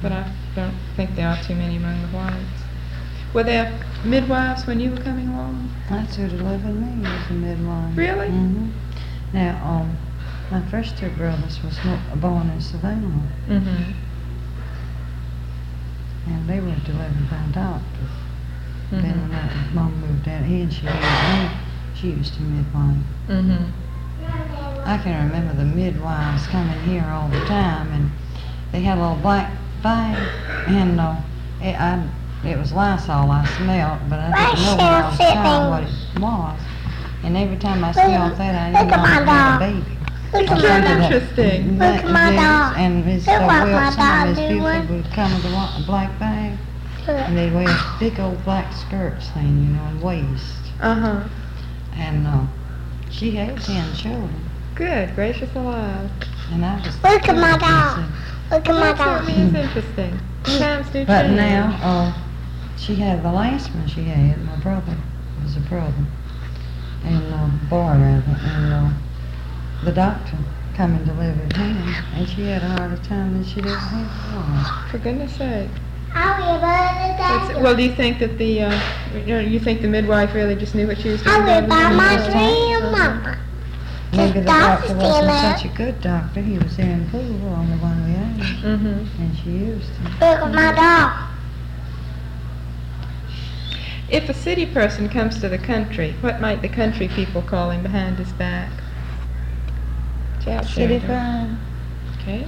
but I don't think there are too many among the whites. Were there midwives when you were coming along? That's who delivered me, was a midwife. Really? Mm-hmm. Now, my first two brothers was born in Savannah, Mm-hmm. and they were delivered by doctors. Mm-hmm. Then when my mom moved out here and she had me, she used to midwife. Mm-hmm. I can remember the midwives coming here all the time, and they had a little black bag, and it was Lysol I smelled, but I didn't know when I was a child what it was. And every time I smelled that, I knew I had a baby. Look at my interesting. Look at my dog. And Mr. Wilson and Miss Buford would come with a black bag, and they'd wear big old black skirts then, and waist. Uh-huh. And she had 10 children. Good gracious alive. And I was Look at my dog. Look at my That dog. certainly is interesting. Times do But change. now, she had the last one she had, my brother was a brother, and boy rather, and the doctor come and delivered him, and she had a harder time than she'd ever had For goodness sake. I Well, do you think that you think the midwife really just knew what she was doing? will buy my Uh-huh. grandmama. Maybe the doctor's doctor wasn't still such a good doctor. He was here in Poole on the one we had, Mm-hmm. and she used him. Look at my dog. If a city person comes to the country, what might the country people call him behind his back? Shout, City Sheridan. fine. Okay.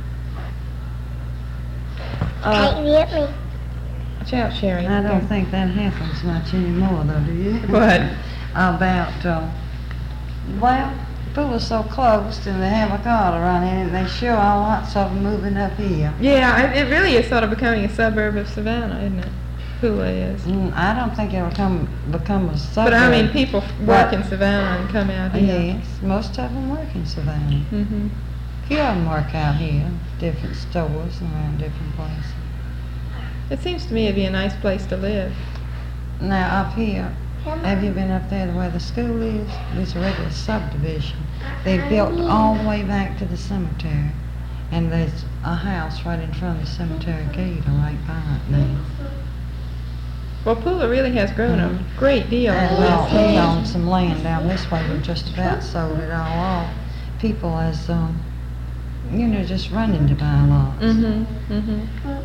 Can't get me. Shout, Sherry. I don't think that happens much anymore, though, do you? What? About, well, Poole is so close, and they have a car running, and they sure are lots of them moving up here. Yeah, it really is sort of becoming a suburb of Savannah, isn't it? Pula is. I don't think it'll become a suburb. But I mean, people work in Savannah and come out here. Yes, most of them work in Savannah. Mm-hmm. A few of them work out here, different stores and around different places. It seems to me it'd be a nice place to live. Now, up here, have you been up there where the school is? It's a regular subdivision. They built all the way back to the cemetery, and there's a house right in front of the cemetery gate or right by it now. Well, Pula really has grown a great deal in the And last we years. own some land down this way. We just about sold it all off. People as, just running to buy lots. Mm-hmm. Mm-hmm.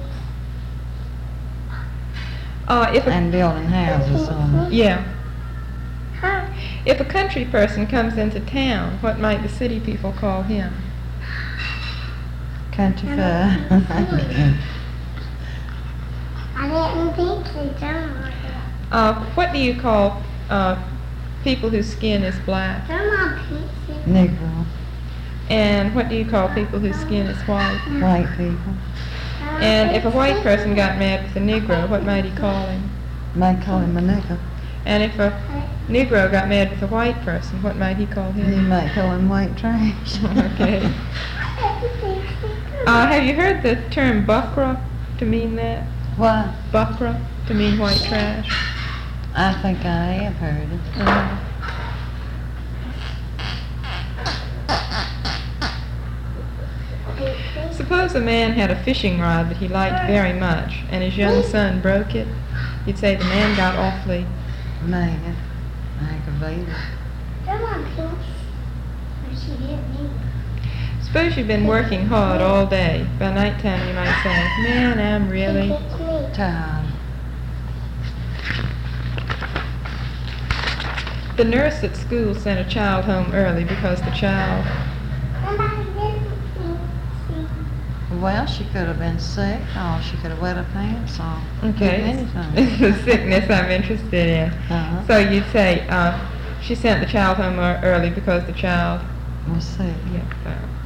And building houses on it. Yeah. If a country person comes into town, what might the city people call him? Country fair. I didn't think so, Grandma. What do you call people whose skin is black? Grandma thinks Negro. And what do you call people whose skin is white? White people. And if a white person got mad with a Negro, what might he call him? Might call him a nigger. And if a Negro got mad with a white person, what might he call You him? might call him white trash. Okay. Have you heard the term buckra to mean that? What? Buckra to mean white trash? I think I have heard it. Uh-huh. Suppose a man had a fishing rod that he liked very much, and his young son broke it. You'd say the man got awfully. Mad. Aggravated. Grandma thinks she didn't mean. Suppose you've been working hard all day. By nighttime you might say, man, I'm really... Tired. The nurse at school sent a child home early because the child... Well, she could have been sick, or she could have wet her pants, or Okay. anything. The sickness I'm interested in. Uh-huh. So you'd say, she sent the child home early because the child... Was sick. Yeah,